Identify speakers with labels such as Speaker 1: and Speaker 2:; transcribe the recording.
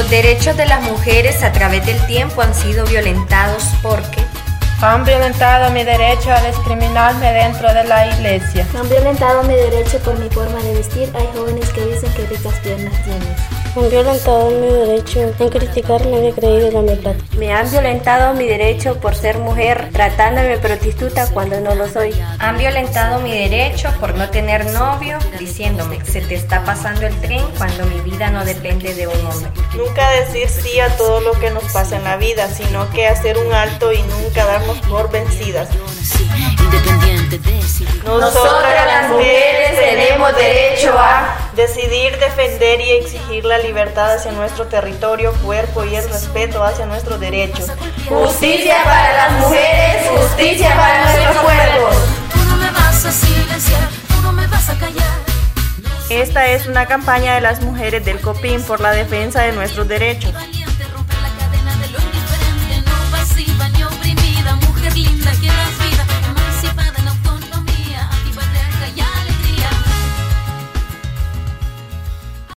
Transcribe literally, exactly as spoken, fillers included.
Speaker 1: Los derechos de las mujeres a través del tiempo han sido violentados porque
Speaker 2: han violentado mi derecho a discriminarme dentro de la iglesia.
Speaker 3: Han violentado mi derecho por mi forma de vestir. Hay jóvenes que dicen que ricas piernas tienes.
Speaker 4: Han violentado mi derecho en criticarme mi creído y la mi plata.
Speaker 5: Me han violentado mi derecho por ser mujer, tratándome prostituta cuando no lo soy.
Speaker 1: Han violentado mi derecho por no tener novio, diciéndome, se te está pasando el tren cuando mi vida no depende de un hombre.
Speaker 6: Nunca decir sí a todo lo que nos pasa en la vida, sino que hacer un alto y nunca darnos por vencidas.
Speaker 1: Nosotras las mujeres tenemos derecho a
Speaker 6: decidir, defender y exigir la libertad hacia nuestro territorio, cuerpo y el respeto hacia nuestros derechos.
Speaker 1: Justicia para las mujeres, justicia para nuestros cuerpos.
Speaker 7: Tú no me vas a silenciar, tú no me vas a callar.
Speaker 6: Esta es una campaña de las mujeres del COPIN por la defensa de nuestros derechos.